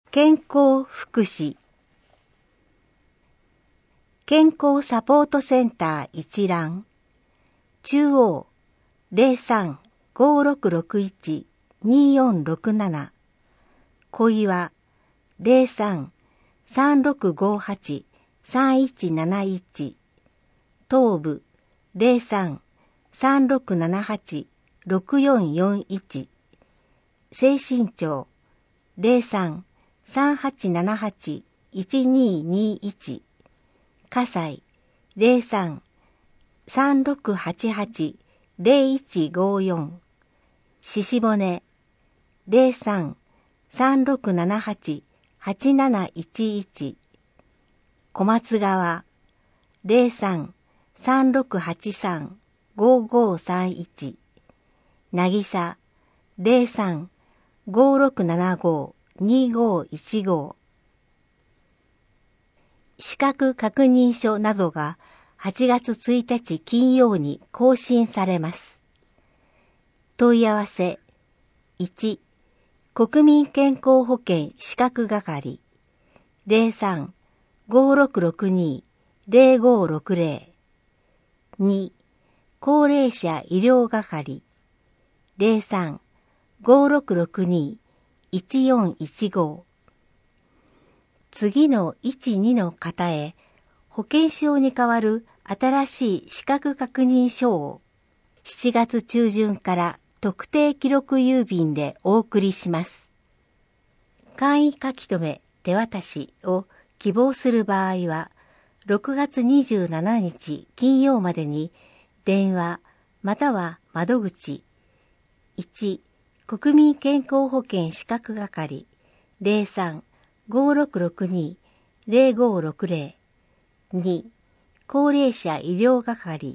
健康福祉健康サポートセンター一覧中央 03-5661-2467 小岩 03-3658-3171 東部 03-3678-6441 西新町 03-3878-1221 葛西 03-3688-0154 鹿骨 03-3678-8711 小松川 03-3683-5531 渚 03-5675-2515資格確認書などが8月1日金曜に更新されます。問い合わせ1国民健康保険資格係 03-5662-0560 2高齢者医療係 03-5662-1415次の1、2の方へ保険証に代わる新しい資格確認書を7月中旬から特定記録郵便でお送りします。簡易書き留め手渡しを希望する場合は6月27日金曜までに電話または窓口1国民健康保険資格係 03-5662-0560 2高齢者医療係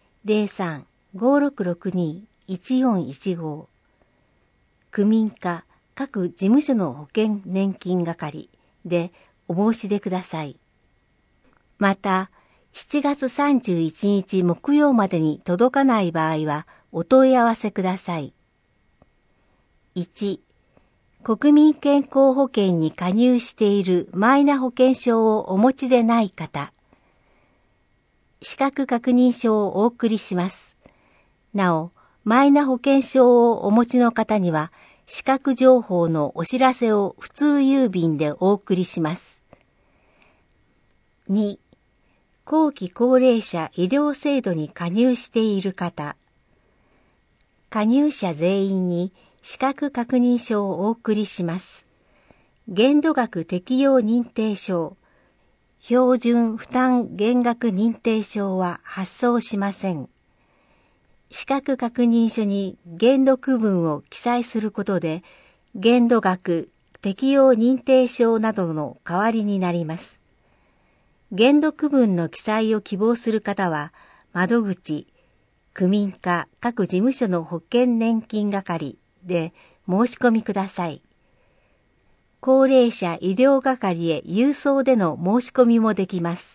03-5662-1415 区民課各事務所の保険年金係でお申し出ください。また、7月31日木曜までに届かない場合はお問い合わせください。1、国民健康保険に加入しているマイナ保険証をお持ちでない方、資格確認書をお送りします。なお、マイナ保険証をお持ちの方には、資格情報のお知らせを普通郵便でお送りします。2、後期高齢者医療制度に加入している方、加入者全員に資格確認書をお送りします。限度額適用認定証、標準負担減額認定証は発送しません。資格確認書に限度区分を記載することで、限度額適用認定証などの代わりになります。限度区分の記載を希望する方は、窓口、区民課各事務所の保険年金係で申し込みください。高齢者医療係へ郵送での申し込みもできます。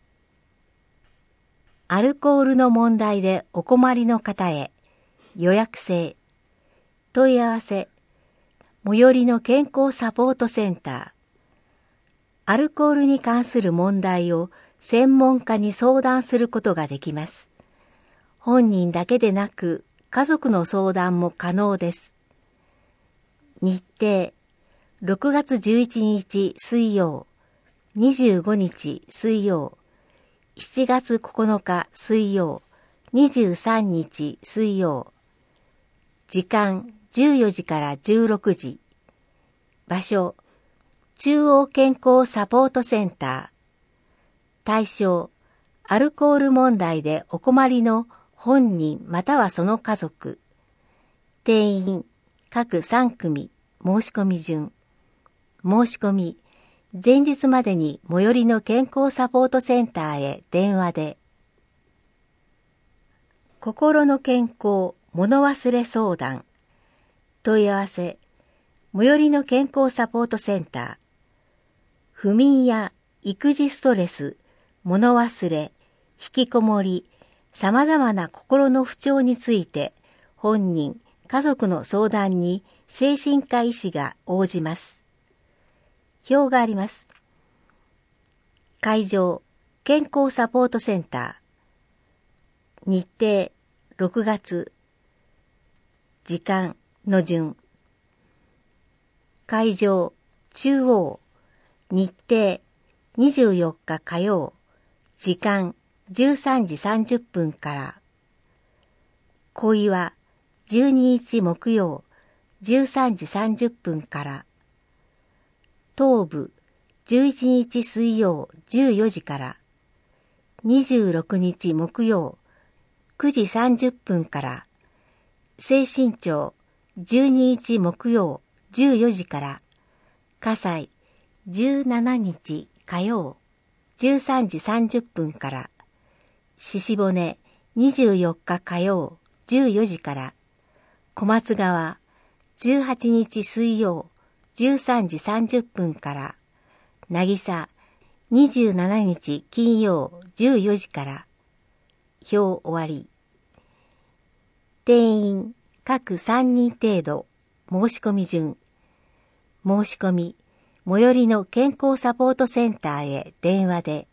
アルコールの問題でお困りの方へ予約制問い合わせ最寄りの健康サポートセンターアルコールに関する問題を専門家に相談することができます。本人だけでなく家族の相談も可能です。日程6月11日水曜25日水曜7月9日水曜23日水曜時間14時から16時場所中央健康サポートセンター対象アルコール問題でお困りの本人またはその家族定員各3組申し込み順申し込み前日までに最寄りの健康サポートセンターへ電話で心の健康物忘れ相談問い合わせ最寄りの健康サポートセンター不眠や育児ストレス物忘れ引きこもり様々な心の不調について本人家族の相談に精神科医師が応じます。 表があります。会場、健康サポートセンター。日程、6月。時間の順。会場、中央。日程、24日火曜。時間、13時30分から。小岩、12日木曜。13時30分から。東部、11日水曜14時から。26日木曜9時30分から。西新町、12日木曜14時から。葛西、17日火曜13時30分から。鹿骨、24日火曜14時から。小松川、18日水曜13時30分から。渚、27日金曜14時から。表終わり。定員各3人程度。申し込み順。申し込み、最寄りの健康サポートセンターへ電話で。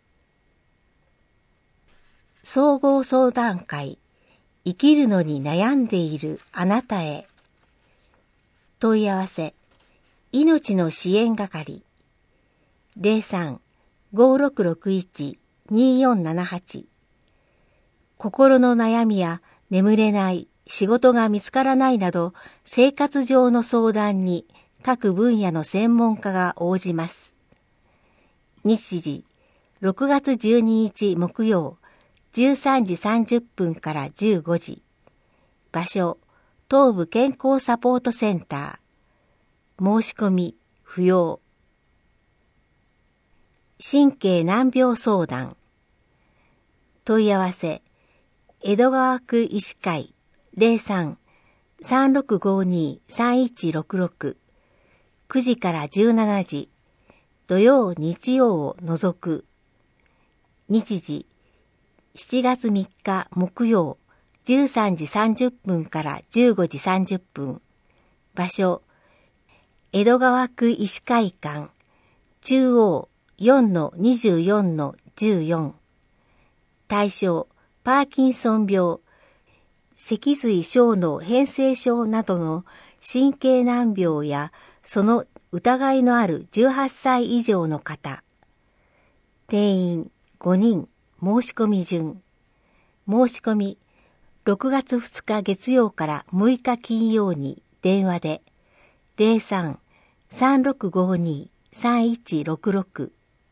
総合相談会。生きるのに悩んでいるあなたへ。問い合わせ。命の支援係。03-5661-2478。心の悩みや眠れない、仕事が見つからないなど生活上の相談に各分野の専門家が応じます。日時、6月12日木曜、13時30分から15時。場所、東部健康サポートセンター。申し込み、不要。神経難病相談。問い合わせ、江戸川区医師会 03-3652-3166 9時から17時。土曜日曜を除く。日時、7月3日木曜13時30分から15時30分。場所、江戸川区医師会館中央 4-24-14。対象、パーキンソン病、脊髄小脳変性症などの神経難病やその疑いのある18歳以上の方。定員5人。申し込み順。申し込み、6月2日月曜から6日金曜に電話で。03-3652-3166。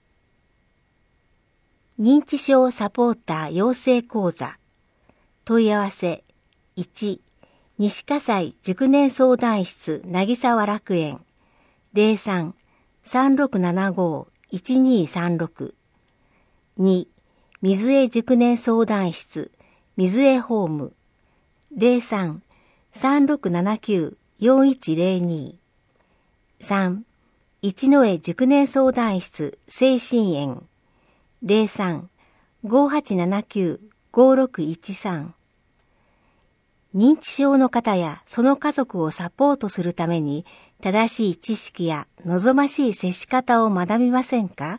認知症サポーター養成講座。問い合わせ。1、西葛西熟年相談室渚沢楽園。03-3675-1236。2、水江熟年相談室水江ホーム。03-3679-4102。3、一之江熟年相談室精神園。03-5879-5613。認知症の方やその家族をサポートするために正しい知識や望ましい接し方を学びませんか？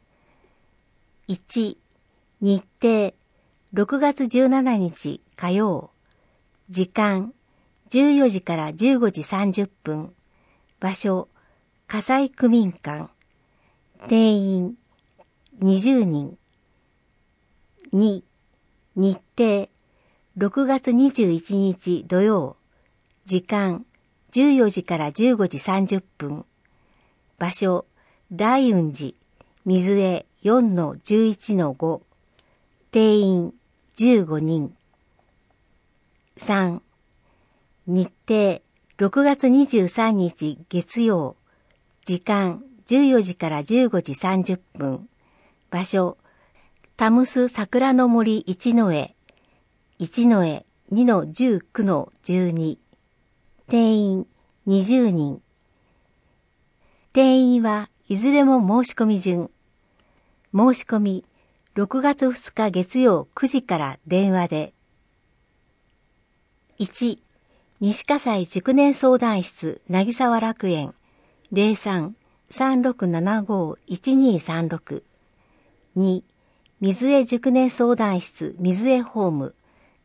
1. 日程6月17日火曜。時間14時から15時30分。場所葛西区民館。定員20人。2. 日程6月21日土曜。時間14時から15時30分。場所大雲寺水江 4-11-5。定員15人。3. 日程6月23日月曜。時間14時から15時30分。場所タムス桜の森一之江 2-19-12。定員20人。定員はいずれも申し込み順。申し込み6月2日月曜9時から電話で。1、西葛西熟年相談室渚沢楽園 03-3675-1236 2、水江熟年相談室水江ホーム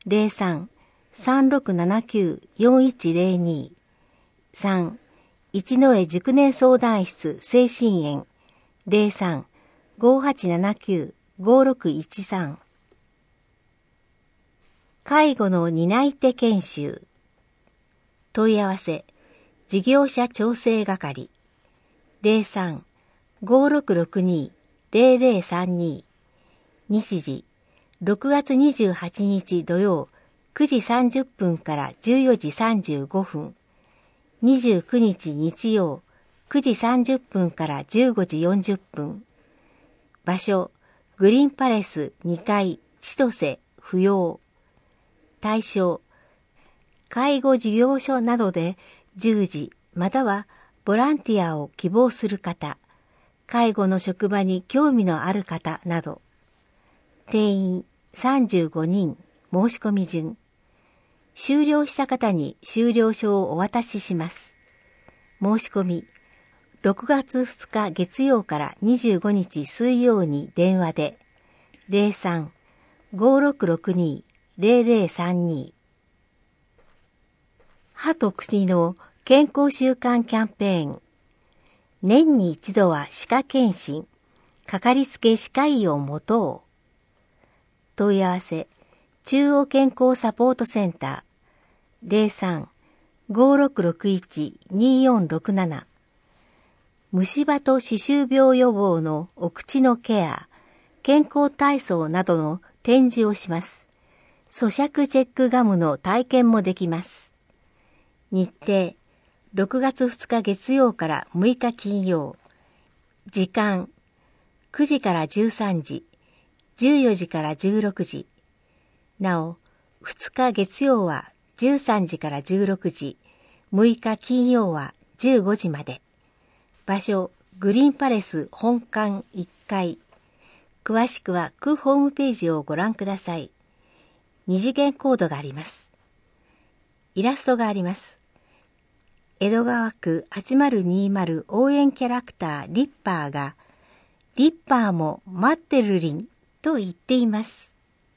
03-3679-4102 3、一之江熟年相談室精神園 03-5879-5613 介護の担い手研修問い合わせ事業者調整係 03-5662-0032 日時6月28日土曜9時30分から14時35分29日日曜9時30分から15時40分場所グリーンパレス2階千歳不要対象介護事業所などで従事またはボランティアを希望する方、介護の職場に興味のある方など、定員35人申し込み順、終了した方に終了書をお渡しします。申し込み、6月2日月曜から25日水曜に電話で、03-5662-0032歯と口の健康習慣キャンペーン。年に一度は歯科検診。かかりつけ歯科医を持とう。問い合わせ。中央健康サポートセンター。03-5661-2467。虫歯と歯周病予防のお口のケア、健康体操などの展示をします。咀嚼チェックガムの体験もできます。日程。6月2日月曜から6日金曜。時間、9時から13時、14時から16時。なお、2日月曜は13時から16時、6日金曜は15時まで。場所、グリーンパレス本館1階。詳しくは区ホームページをご覧ください。二次元コードがあります。イラストがあります。江戸川区8020応援キャラクターリッパーが、リッパーも待ってるりんと言っています。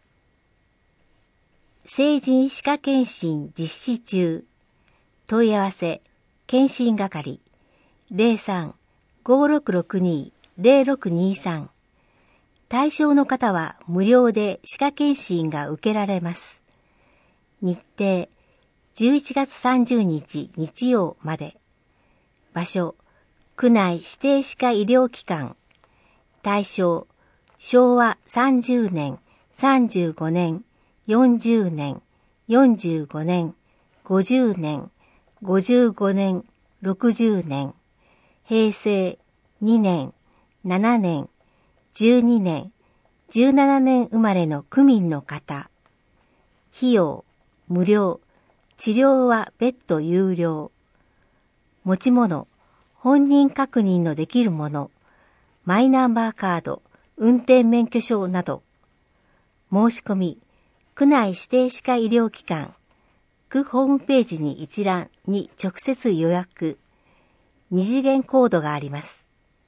成人歯科検診実施中。問い合わせ、検診係、03-5662-0623。対象の方は無料で歯科検診が受けられます。日程、11月30日日曜まで。場所、区内指定歯科医療機関。対象、昭和30年、35年、40年、45年、50年、55年、60年、平成2年、7年、12年、17年生まれの区民の方。費用、無料。治療は別途有料。持ち物、本人確認のできるもの、マイナンバーカード、運転免許証など。申し込み、区内指定歯科医療機関、区ホームページに一覧に直接予約。二次元コードがあります。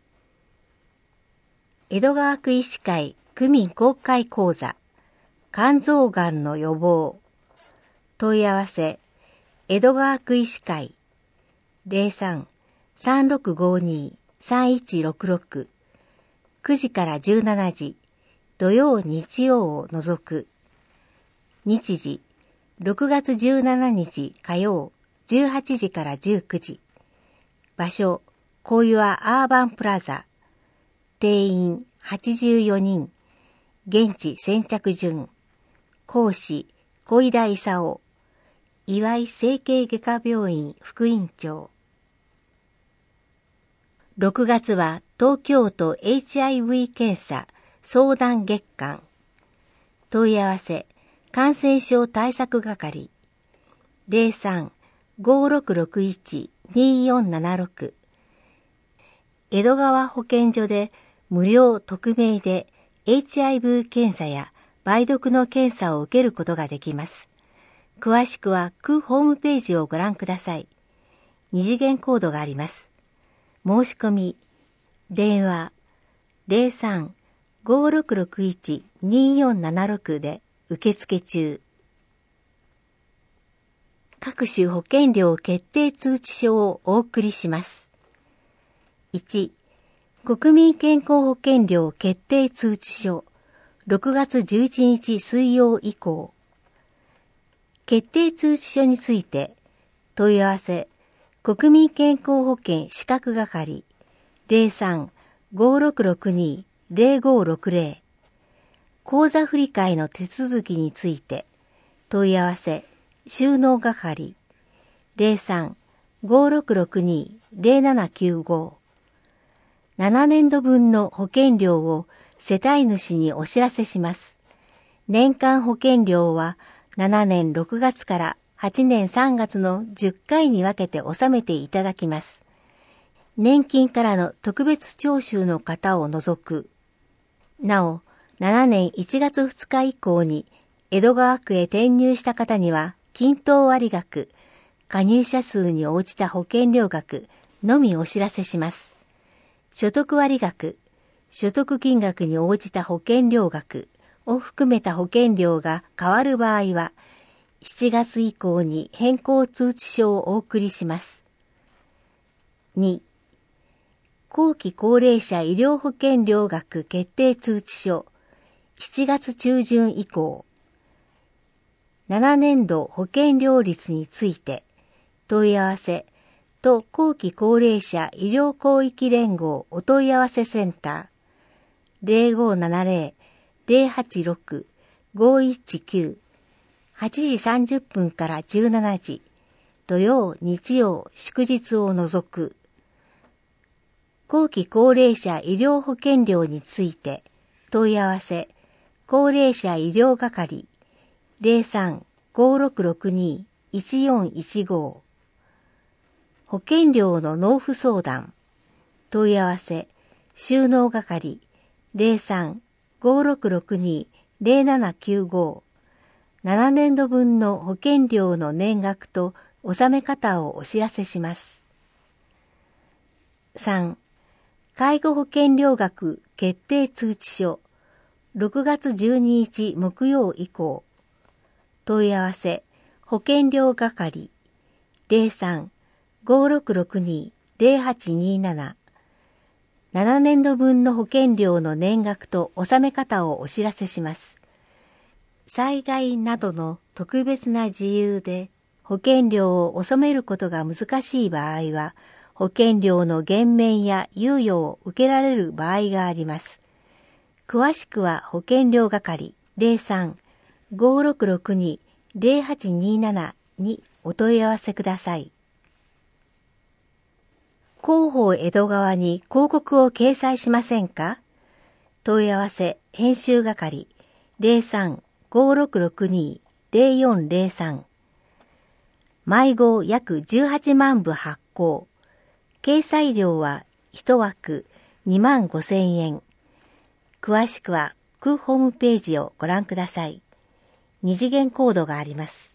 江戸川区医師会区民公開講座、肝臓がんの予防。問い合わせ、江戸川区医師会 03-3652-3166 9時から17時土曜日曜を除く日時6月17日火曜18時から19時場所小岩アーバンプラザ定員84人現地先着順講師小井田勲岩井整形外科病院副院長6月は東京都 HIV 検査相談月間問い合わせ感染症対策係 03-5661-2476 江戸川保健所で無料匿名で HIV 検査や梅毒の検査を受けることができます。詳しくは区ホームページをご覧ください。二次元コードがあります。申し込み、 電話 03-5661-2476 で受付中。各種保険料決定通知書をお送りします。1、国民健康保険料決定通知書、6月11日水曜以降。決定通知書について、問い合わせ、国民健康保険資格係、03-5662-0560。口座振替の手続きについて、問い合わせ、収納係、03-5662-0795。7年度分の保険料を世帯主にお知らせします。年間保険料は7年6月から8年3月の10回に分けて納めていただきます。年金からの特別徴収の方を除く。なお、7年1月2日以降に江戸川区へ転入した方には均等割額、加入者数に応じた保険料額のみお知らせします。所得割額、所得金額に応じた保険料額を含めた保険料が変わる場合は、7月以降に変更通知書をお送りします。2、後期高齢者医療保険料額決定通知書、7月中旬以降。7年度保険料率について、問い合わせ、都後期高齢者医療広域連合お問い合わせセンター 0570-086-519 8時30分から17時土曜日曜祝日を除く後期高齢者医療保険料について問い合わせ高齢者医療係 03-5662-1415保険料の納付相談。問い合わせ、収納係、03-5662-0795。7年度分の保険料の年額と納め方をお知らせします。3、介護保険料額決定通知書、6月12日木曜以降。問い合わせ、保険料係、03-5662-0827。7年度分の保険料の年額と納め方をお知らせします。災害などの特別な事由で保険料を納めることが難しい場合は、保険料の減免や猶予を受けられる場合があります。詳しくは保険料係 03-5662-0827 にお問い合わせください。広報江戸川に広告を掲載しませんか？問い合わせ編集係 03-5662-0403。毎号約18万部発行。掲載料は1枠25,000円。詳しくは区ホームページをご覧ください。2次元コードがあります。